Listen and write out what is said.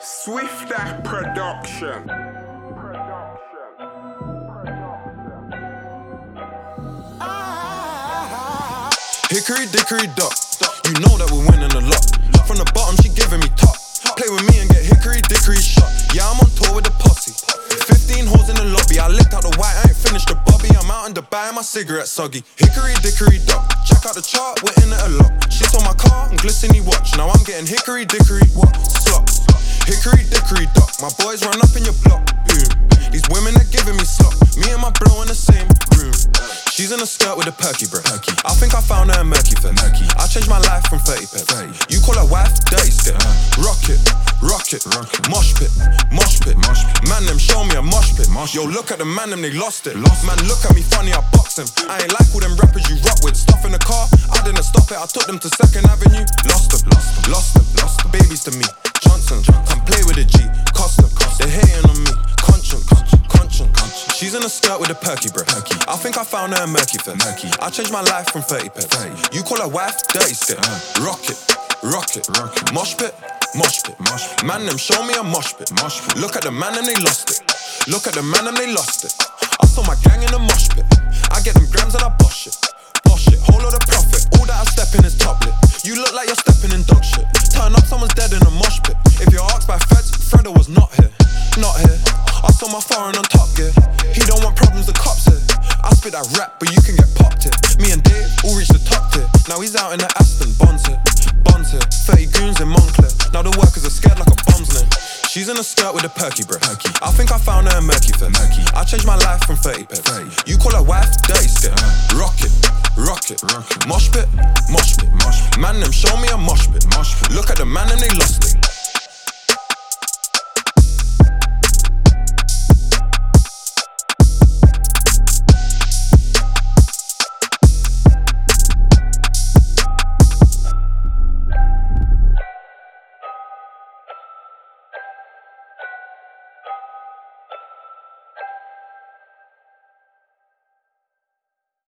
Swifter Production. Hickory dickory dock, you know that we're winning a lot. From the bottom, she giving me top. Play with me and get hickory dickory shot. Yeah, I'm on tour with the posse. 15 holes in the lobby, I licked out the white, I ain't finished the bobby. I'm out in Dubai, my cigarette soggy. Hickory dickory dock, check out the chart, we're in it a lot. Shit on my car and glistening watch, now I'm getting hickory dickory what? Slots. Hickory dickory dock, my boys run up in your block. These women are giving me slop, me and my bro in the same room. She's in a skirt with a perky breath. I think I found her in Murky Fest. I changed my life from 30 pets. You call her wife, dirty stick. Rock it, mosh pit. Man, them show me a mosh pit. Yo, look at the man, them they lost it. Man, look at me funny, I box them. I ain't like all them rappers you rock with. Stuff in the car, I didn't stop it. I took them to 2nd Avenue. Lost them. Babies to me, Johnson. Come play with a G, cost them. They hating on me, conscience. She's in a skirt with a perky breath. I think I found her in Murky Fest. I changed my life from 30 pets. You call her wife, dirty stick. Rock it, mosh pit. Man, them show me a mosh pit. Look at the man and they lost it. I saw my gang in a mosh pit. I get them grams and I bosh it. Whole lot of profit. All that I step in is top lit. You look like you're stepping in dog shit. Turn up, someone's dead in a mosh pit. If you're asked by feds, Freddo was not here. I saw my foreign on Top Gear. He don't want problems, the cops here. I spit that rap, but you can get popped here. Me and Dave all reached the top tier. Now he's out in the Aston, Bonds here. 30 goons in Montclair. Now the workers are scared like a bomb's name. She's in a skirt with a perky breath. I think I found her in Murky Fest. I changed my life from 30 pets. You call her wife, dirty stick. Rock it, mosh pit. Man, them show me a mosh pit. Look at the man and they lost it.